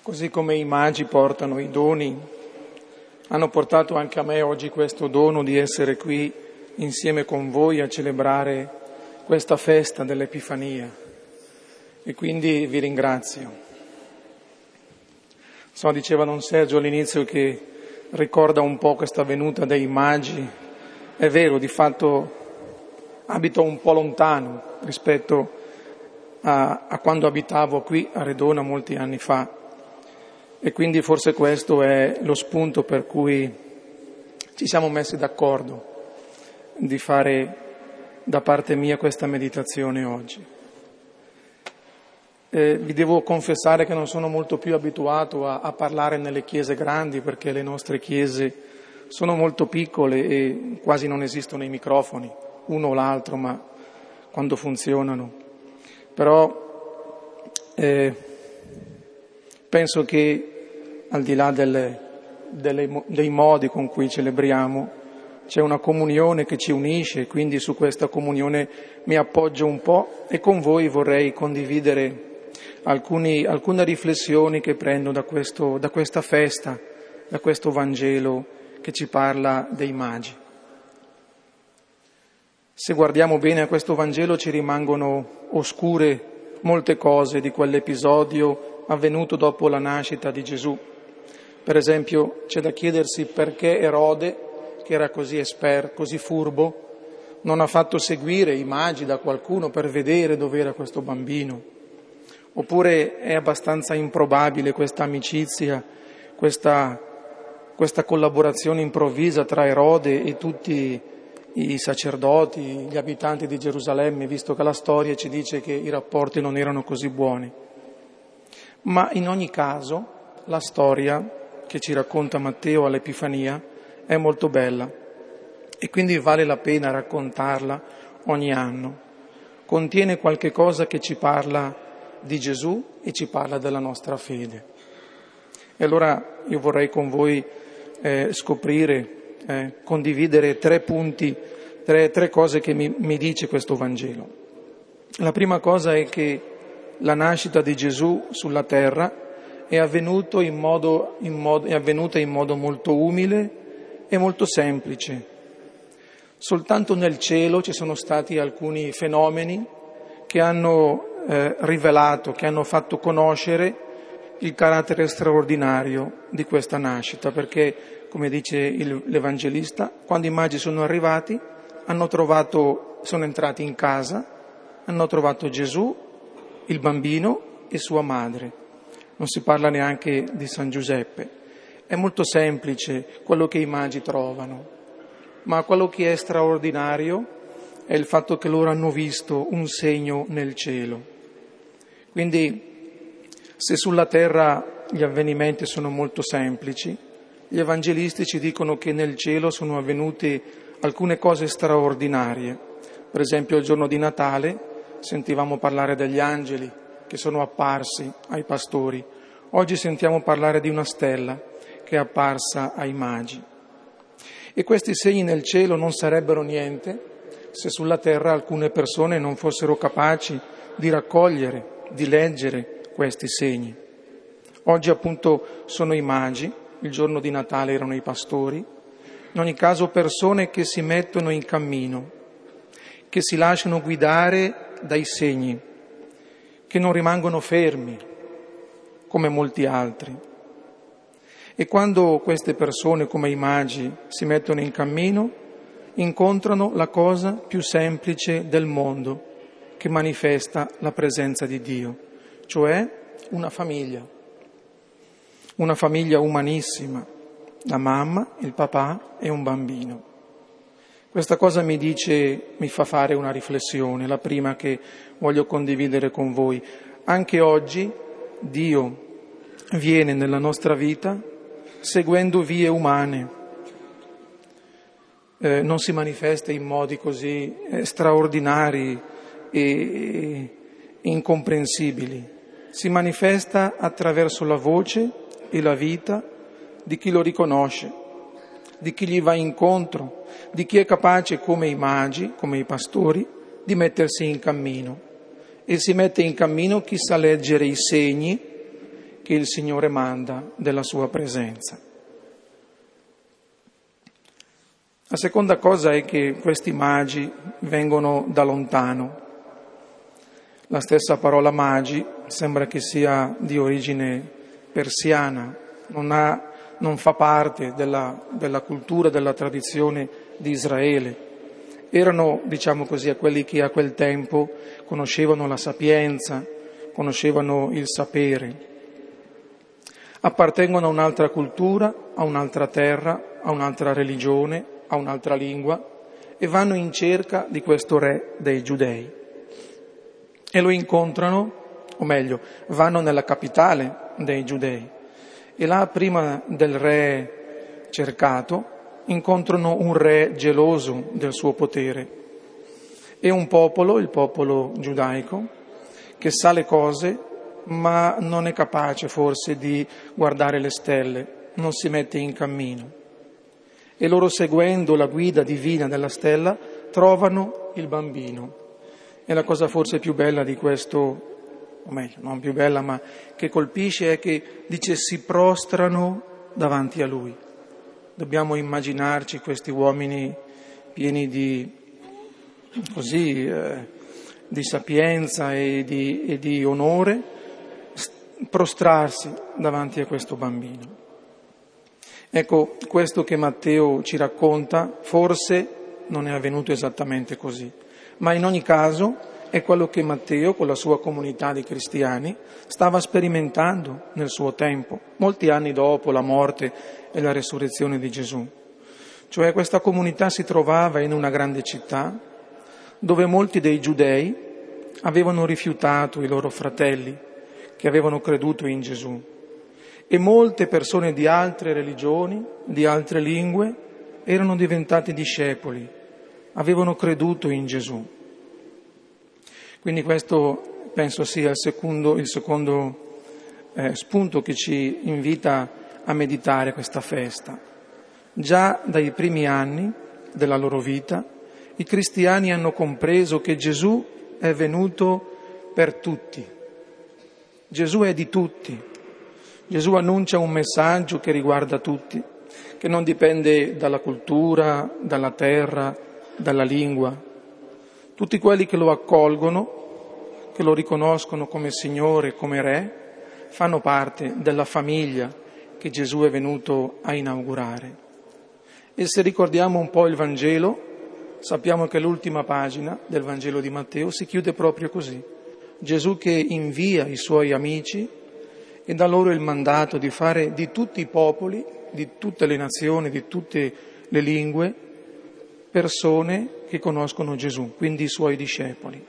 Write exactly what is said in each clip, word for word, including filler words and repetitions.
Così come i magi portano i doni, hanno portato anche a me oggi questo dono di essere qui insieme con voi a celebrare questa festa dell'Epifania. E quindi vi ringrazio. So, diceva Don Sergio all'inizio che ricorda un po' questa venuta dei magi. È vero, di fatto abito un po' lontano rispetto a, a quando abitavo qui a Redona molti anni fa. E quindi forse questo è lo spunto per cui ci siamo messi d'accordo di fare da parte mia questa meditazione oggi. Eh, vi devo confessare che non sono molto più abituato a, a parlare nelle chiese grandi, perché le nostre chiese sono molto piccole e quasi non esistono i microfoni, uno o l'altro, ma quando funzionano. Però eh, penso che al di là delle, delle, dei modi con cui celebriamo, c'è una comunione che ci unisce, quindi su questa comunione mi appoggio un po' e con voi vorrei condividere alcuni, alcune riflessioni che prendo da, questo, da questa festa, da questo Vangelo che ci parla dei magi. Se guardiamo bene a questo Vangelo ci rimangono oscure molte cose di quell'episodio avvenuto dopo la nascita di Gesù. Per esempio c'è da chiedersi perché Erode, che era così esperto, così furbo, non ha fatto seguire i magi da qualcuno per vedere dove era questo bambino. Oppure è abbastanza improbabile questa amicizia, questa, questa collaborazione improvvisa tra Erode e tutti i sacerdoti, gli abitanti di Gerusalemme, visto che la storia ci dice che i rapporti non erano così buoni. Ma in ogni caso la storia che ci racconta Matteo all'Epifania è molto bella e quindi vale la pena raccontarla ogni anno. Contiene qualche cosa che ci parla di Gesù e ci parla della nostra fede. E allora io vorrei con voi eh, scoprire, eh, condividere tre punti, tre, tre cose che mi, mi dice questo Vangelo. La prima cosa è che la nascita di Gesù sulla terra è, avvenuto in modo, in modo, è avvenuta in modo molto umile e molto semplice. Soltanto nel cielo ci sono stati alcuni fenomeni che hanno eh, rivelato, che hanno fatto conoscere il carattere straordinario di questa nascita, perché, come dice il, l'Evangelista, quando i magi sono arrivati, hanno trovato, sono entrati in casa, hanno trovato Gesù, il bambino e sua madre. Non si parla neanche di San Giuseppe. È molto semplice quello che i magi trovano, ma quello che è straordinario è il fatto che loro hanno visto un segno nel cielo. Quindi, se sulla terra gli avvenimenti sono molto semplici, gli evangelisti ci dicono che nel cielo sono avvenute alcune cose straordinarie. Per esempio, il giorno di Natale sentivamo parlare degli angeli che sono apparsi ai pastori. Oggi sentiamo parlare di una stella che è apparsa ai magi. E questi segni nel cielo non sarebbero niente se sulla terra alcune persone non fossero capaci di raccogliere, di leggere questi segni. Oggi appunto sono i magi, il giorno di Natale erano i pastori, in ogni caso persone che si mettono in cammino, che si lasciano guidare dai segni, che non rimangono fermi come molti altri. E quando queste persone, come i magi, si mettono in cammino, incontrano la cosa più semplice del mondo che manifesta la presenza di Dio, cioè una famiglia, una famiglia umanissima, la mamma, il papà e un bambino. Questa cosa mi dice, mi fa fare una riflessione, la prima che voglio condividere con voi. Anche oggi Dio viene nella nostra vita seguendo vie umane, eh, non si manifesta in modi così eh, straordinari e, e incomprensibili, si manifesta attraverso la voce e la vita di chi lo riconosce, di chi gli va incontro, di chi è capace, come i magi, come i pastori, di mettersi in cammino. E si mette in cammino chi sa leggere i segni che il Signore manda della sua presenza. La seconda cosa è che questi magi vengono da lontano. La stessa parola magi sembra che sia di origine persiana, non, ha, non fa parte della, della cultura, della tradizione di Israele. Erano, diciamo così, quelli che a quel tempo conoscevano la sapienza, conoscevano il sapere. Appartengono a un'altra cultura, a un'altra terra, a un'altra religione, a un'altra lingua e vanno in cerca di questo re dei Giudei. E lo incontrano, o meglio, vanno nella capitale dei Giudei e là, prima del re cercato, incontrano un re geloso del suo potere e un popolo, il popolo giudaico, che sa le cose ma non è capace forse di guardare le stelle, non si mette in cammino. E loro, seguendo la guida divina della stella, trovano il bambino. E la cosa forse più bella di questo, o meglio, non più bella, ma che colpisce, è che dice si prostrano davanti a lui. Dobbiamo immaginarci questi uomini pieni di, così, eh, di sapienza e di, e di onore, prostrarsi davanti a questo bambino. Ecco, questo che Matteo ci racconta forse non è avvenuto esattamente così, ma in ogni caso è quello che Matteo, con la sua comunità di cristiani, stava sperimentando nel suo tempo, molti anni dopo la morte e la resurrezione di Gesù. Cioè questa comunità si trovava in una grande città dove molti dei giudei avevano rifiutato i loro fratelli che avevano creduto in Gesù e molte persone di altre religioni, di altre lingue, erano diventati discepoli, avevano creduto in Gesù. Quindi questo penso sia il secondo, il secondo eh, spunto che ci invita a meditare questa festa. Già dai primi anni della loro vita i cristiani hanno compreso che Gesù è venuto per tutti. Gesù è di tutti. Gesù annuncia un messaggio che riguarda tutti, che non dipende dalla cultura, dalla terra, dalla lingua. Tutti quelli che lo accolgono, che lo riconoscono come Signore, come Re, fanno parte della famiglia che Gesù è venuto a inaugurare. E se ricordiamo un po' il Vangelo, sappiamo che l'ultima pagina del Vangelo di Matteo si chiude proprio così. Gesù che invia i suoi amici e dà loro il mandato di fare di tutti i popoli, di tutte le nazioni, di tutte le lingue, persone che conoscono Gesù, quindi i suoi discepoli.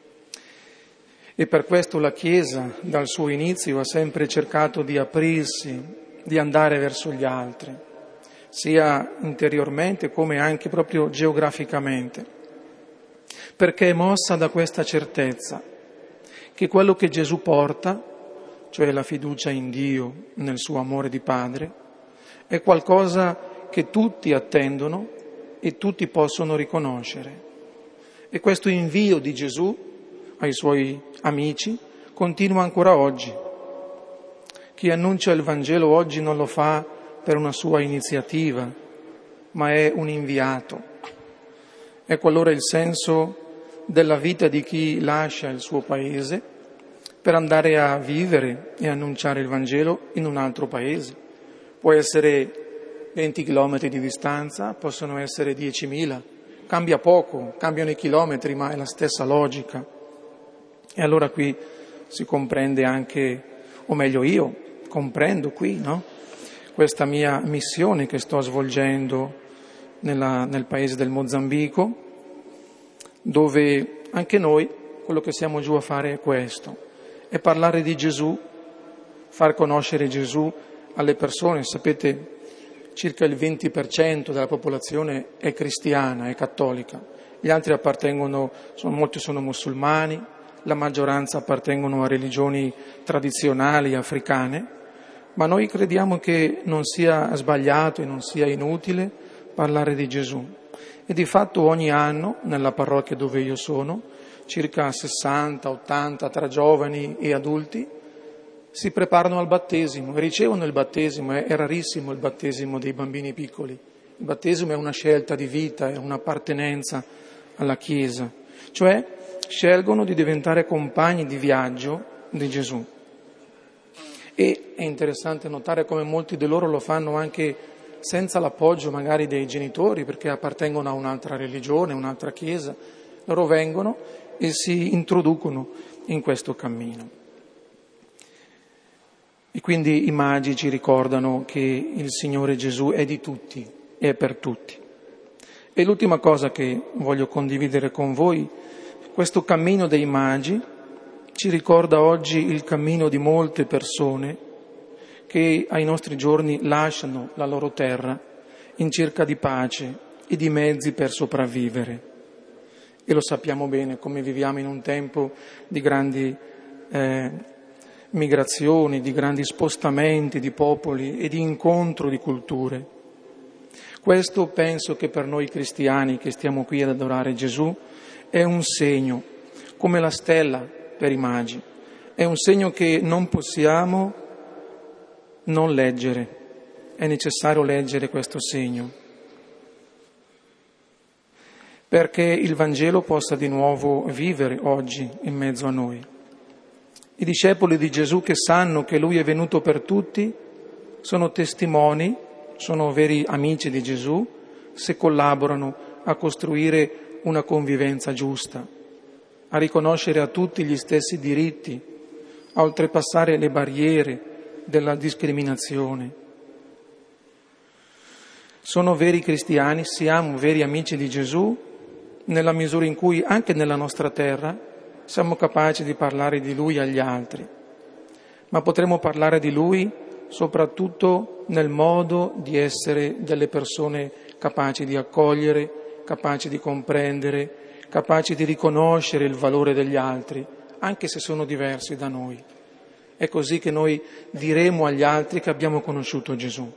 E per questo la Chiesa, dal suo inizio, ha sempre cercato di aprirsi, di andare verso gli altri, sia interiormente come anche proprio geograficamente, perché è mossa da questa certezza che quello che Gesù porta, cioè la fiducia in Dio, nel suo amore di Padre, è qualcosa che tutti attendono e tutti possono riconoscere. E questo invio di Gesù ai suoi amici continua ancora oggi. Chi annuncia il Vangelo oggi non lo fa per una sua iniziativa, ma è un inviato. Ecco allora il senso della vita di chi lascia il suo paese per andare a vivere e annunciare il Vangelo in un altro paese. Può essere venti chilometri di distanza, possono essere diecimila, cambia poco, cambiano i chilometri, ma è la stessa logica. E allora qui si comprende anche, o meglio io comprendo qui, no? Questa mia missione che sto svolgendo nella, nel paese del Mozambico, dove anche noi quello che siamo giù a fare è questo, è parlare di Gesù, far conoscere Gesù alle persone. Sapete, circa il venti per cento della popolazione è cristiana, è cattolica, gli altri appartengono, sono, molti sono musulmani, la maggioranza appartengono a religioni tradizionali africane, ma noi crediamo che non sia sbagliato e non sia inutile parlare di Gesù. E di fatto ogni anno, nella parrocchia dove io sono, circa sessanta ottanta tra giovani e adulti, si preparano al battesimo, ricevono il battesimo, è rarissimo il battesimo dei bambini piccoli. Il battesimo è una scelta di vita, è un'appartenenza alla Chiesa, cioè scelgono di diventare compagni di viaggio di Gesù. E è interessante notare come molti di loro lo fanno anche senza l'appoggio magari dei genitori, perché appartengono a un'altra religione, un'altra Chiesa. Loro vengono e si introducono in questo cammino. E quindi i magi ci ricordano che il Signore Gesù è di tutti e è per tutti. E l'ultima cosa che voglio condividere con voi, questo cammino dei magi ci ricorda oggi il cammino di molte persone che ai nostri giorni lasciano la loro terra in cerca di pace e di mezzi per sopravvivere. E lo sappiamo bene, come viviamo in un tempo di grandi eh, migrazioni, di grandi spostamenti di popoli e di incontro di culture. Questo penso che per noi cristiani che stiamo qui ad adorare Gesù è un segno, come la stella per i magi, è un segno che non possiamo non leggere, è necessario leggere questo segno, perché il Vangelo possa di nuovo vivere oggi in mezzo a noi. I discepoli di Gesù che sanno che Lui è venuto per tutti sono testimoni, sono veri amici di Gesù, se collaborano a costruire una convivenza giusta, a riconoscere a tutti gli stessi diritti, a oltrepassare le barriere della discriminazione. Sono veri cristiani, siamo veri amici di Gesù, nella misura in cui anche nella nostra terra siamo capaci di parlare di Lui agli altri, ma potremo parlare di Lui soprattutto nel modo di essere delle persone capaci di accogliere, capaci di comprendere, capaci di riconoscere il valore degli altri, anche se sono diversi da noi. È così che noi diremo agli altri che abbiamo conosciuto Gesù.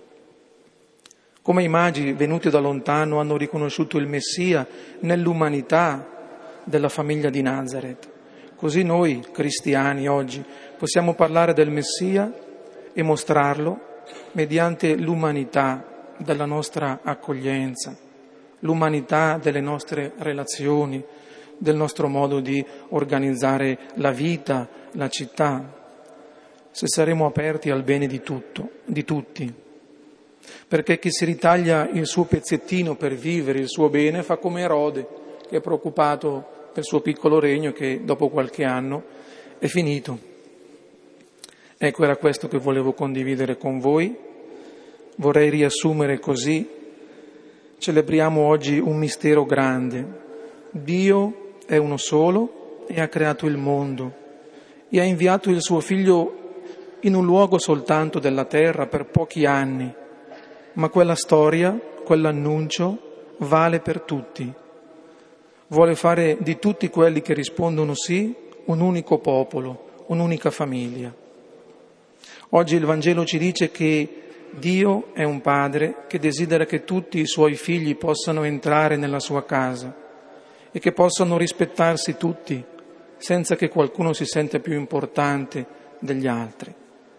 Come i magi venuti da lontano hanno riconosciuto il Messia nell'umanità della famiglia di Nazareth, così noi cristiani oggi possiamo parlare del Messia e mostrarlo mediante l'umanità della nostra accoglienza, l'umanità delle nostre relazioni, del nostro modo di organizzare la vita, la città, se saremo aperti al bene di tutto, di tutti. Perché chi si ritaglia il suo pezzettino per vivere il suo bene fa come Erode, che è preoccupato del suo piccolo regno che dopo qualche anno è finito. Ecco, era questo che volevo condividere con voi. Vorrei riassumere così. Celebriamo oggi un mistero grande. Dio è uno solo e ha creato il mondo e ha inviato il suo Figlio in un luogo soltanto della terra per pochi anni, ma quella storia, quell'annuncio vale per tutti. Vuole fare di tutti quelli che rispondono sì un unico popolo, un'unica famiglia. Oggi il Vangelo ci dice che Dio è un padre che desidera che tutti i suoi figli possano entrare nella sua casa e che possano rispettarsi tutti, senza che qualcuno si senta più importante degli altri.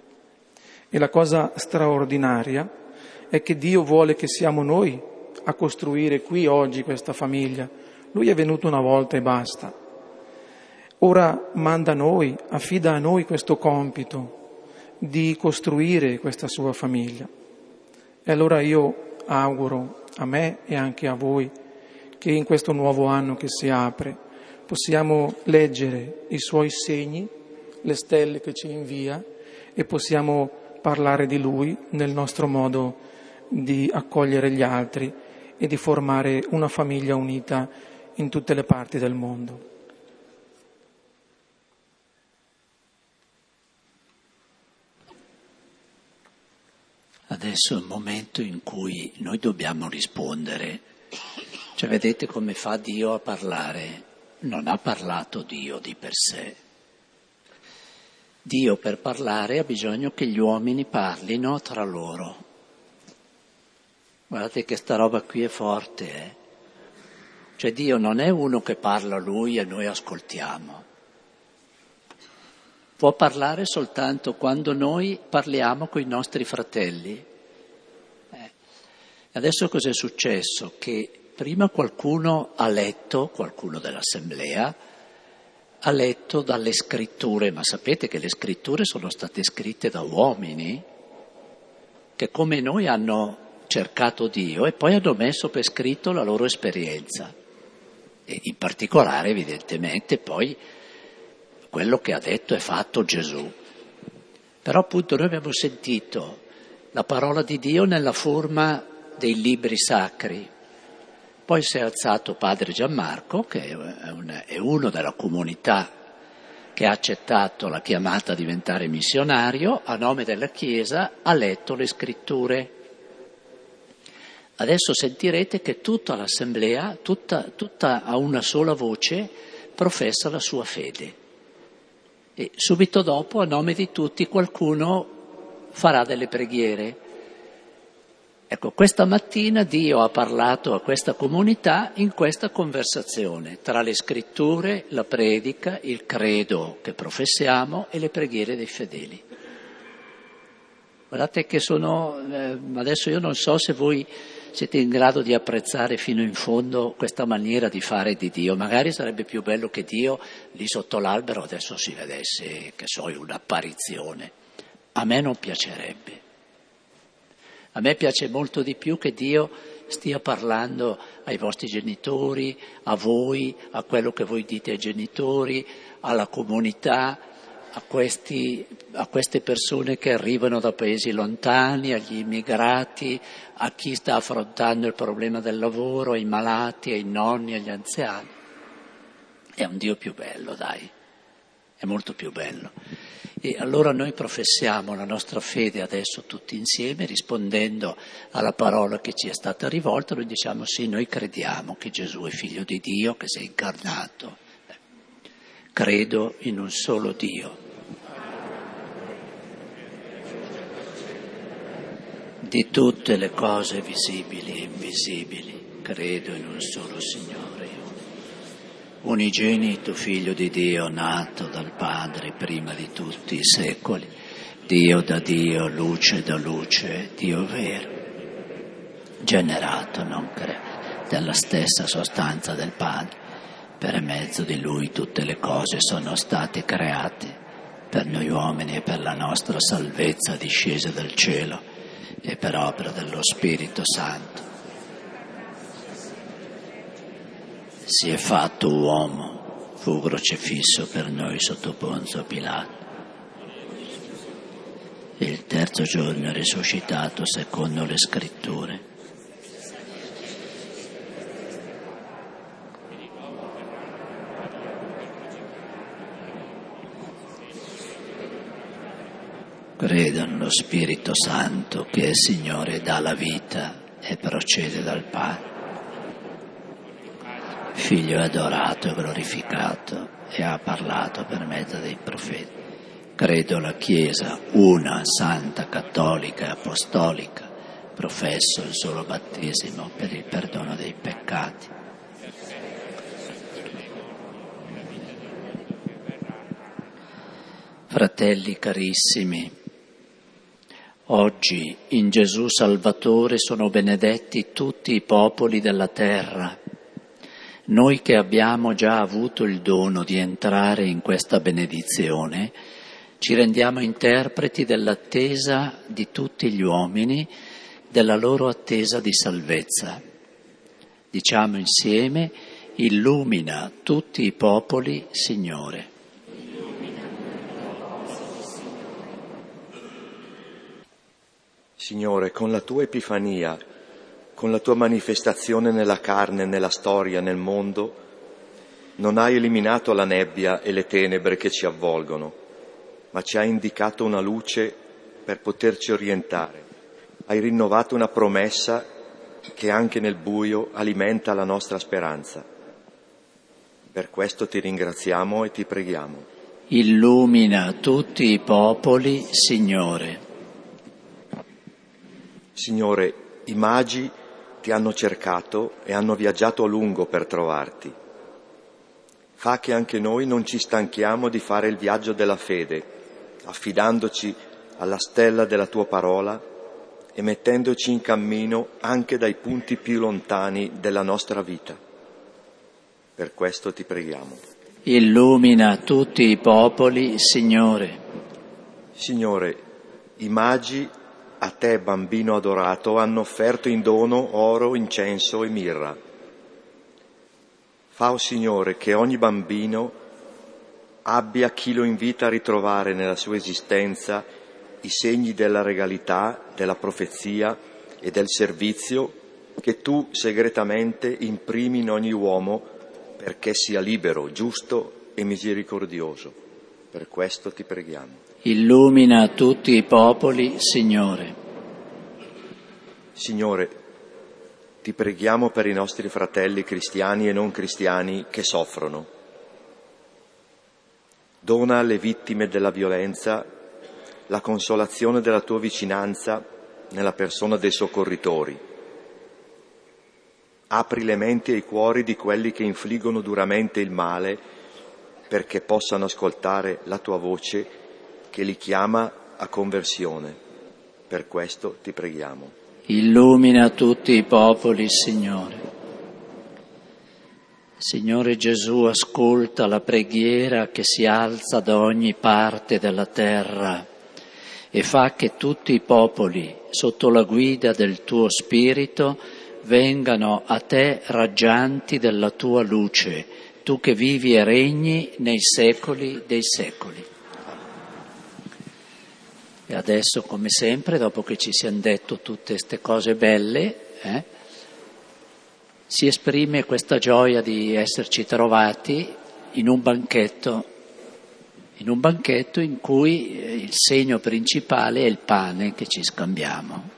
E la cosa straordinaria è che Dio vuole che siamo noi a costruire qui oggi questa famiglia. Lui è venuto una volta e basta. Ora manda a noi, affida a noi questo compito di costruire questa sua famiglia. E allora io auguro a me e anche a voi che in questo nuovo anno che si apre possiamo leggere i suoi segni, le stelle che ci invia, e possiamo parlare di Lui nel nostro modo di accogliere gli altri e di formare una famiglia unita in tutte le parti del mondo. Adesso è il momento in cui noi dobbiamo rispondere. Cioè, vedete come fa Dio a parlare? Non ha parlato Dio di per sé. Dio per parlare ha bisogno che gli uomini parlino tra loro. Guardate che sta roba qui è forte, eh? Cioè Dio non è uno che parla a Lui e noi ascoltiamo. può parlare soltanto quando noi parliamo con i nostri fratelli. Eh. Adesso cos'è successo? Che prima qualcuno ha letto, qualcuno dell'assemblea, ha letto dalle scritture, ma sapete che le scritture sono state scritte da uomini che come noi hanno cercato Dio e poi hanno messo per scritto la loro esperienza. E in particolare, evidentemente, poi quello che ha detto e fatto Gesù. Però appunto noi abbiamo sentito la parola di Dio nella forma dei libri sacri. Poi si è alzato padre Gianmarco, che è, un, è uno della comunità che ha accettato la chiamata a diventare missionario, a nome della Chiesa ha letto le scritture. Adesso sentirete che tutta l'assemblea, tutta, tutta a una sola voce, professa la sua fede. E subito dopo, a nome di tutti, qualcuno farà delle preghiere. Ecco, questa mattina Dio ha parlato a questa comunità in questa conversazione, tra le scritture, la predica, il credo che professiamo e le preghiere dei fedeli. Guardate che sono, eh, adesso io non so se voi siete in grado di apprezzare fino in fondo questa maniera di fare di Dio. Magari sarebbe più bello che Dio lì sotto l'albero adesso si vedesse, che so, un'apparizione. A me non piacerebbe. A me piace molto di più che Dio stia parlando ai vostri genitori, a voi, a quello che voi dite ai genitori, alla comunità, a, questi, a queste persone che arrivano da paesi lontani, agli immigrati, a chi sta affrontando il problema del lavoro, ai malati, ai nonni, agli anziani. È un Dio più bello, dai, è molto più bello. E allora noi professiamo la nostra fede adesso tutti insieme, rispondendo alla parola che ci è stata rivolta, noi diciamo sì, noi crediamo che Gesù è figlio di Dio, che si è incarnato. Credo in un solo Dio. Di tutte le cose visibili e invisibili, credo in un solo Signore. Unigenito Figlio di Dio, nato dal Padre prima di tutti i secoli, Dio da Dio, luce da luce, Dio vero, generato, non creato, della stessa sostanza del Padre. Per mezzo di Lui tutte le cose sono state create, per noi uomini e per la nostra salvezza discese dal cielo e per opera dello Spirito Santo. Si è fatto uomo, fu crocifisso per noi sotto Ponzio Pilato. E il terzo giorno è risuscitato secondo le scritture. Credo nello Spirito Santo che è Signore e dà la vita e procede dal Padre. Figlio è adorato e glorificato e ha parlato per mezzo dei profeti. Credo la Chiesa, una, santa, cattolica e apostolica, professo il solo battesimo per il perdono dei peccati. Fratelli carissimi, oggi in Gesù Salvatore sono benedetti tutti i popoli della terra. Noi che abbiamo già avuto il dono di entrare in questa benedizione, ci rendiamo interpreti dell'attesa di tutti gli uomini, della loro attesa di salvezza. Diciamo insieme, illumina tutti i popoli, Signore. Signore, con la tua Epifania, con la tua manifestazione nella carne, nella storia, nel mondo, non hai eliminato la nebbia e le tenebre che ci avvolgono, ma ci hai indicato una luce per poterci orientare. Hai rinnovato una promessa che anche nel buio alimenta la nostra speranza. Per questo ti ringraziamo e ti preghiamo. Illumina tutti i popoli, Signore. Signore, i magi ti hanno cercato e hanno viaggiato a lungo per trovarti. Fa che anche noi non ci stanchiamo di fare il viaggio della fede, affidandoci alla stella della tua parola e mettendoci in cammino anche dai punti più lontani della nostra vita. Per questo ti preghiamo. Illumina tutti i popoli, Signore. Signore, i magi a te, bambino adorato, hanno offerto in dono oro, incenso e mirra. Fa, o Signore, che ogni bambino abbia chi lo invita a ritrovare nella sua esistenza i segni della regalità, della profezia e del servizio che tu segretamente imprimi in ogni uomo perché sia libero, giusto e misericordioso. Per questo ti preghiamo. Illumina tutti i popoli, Signore. Signore, ti preghiamo per i nostri fratelli cristiani e non cristiani che soffrono. Dona alle vittime della violenza la consolazione della tua vicinanza nella persona dei soccorritori. Apri le menti e i cuori di quelli che infliggono duramente il male perché possano ascoltare la tua voce che li chiama a conversione. Per questo ti preghiamo. Illumina tutti i popoli, Signore. Signore Gesù, ascolta la preghiera che si alza da ogni parte della terra e fa che tutti i popoli, sotto la guida del tuo Spirito, vengano a te raggianti della tua luce, tu che vivi e regni nei secoli dei secoli. E adesso, come sempre, dopo che ci siamo detto tutte queste cose belle, eh, si esprime questa gioia di esserci trovati in un banchetto, in un banchetto in cui il segno principale è il pane che ci scambiamo.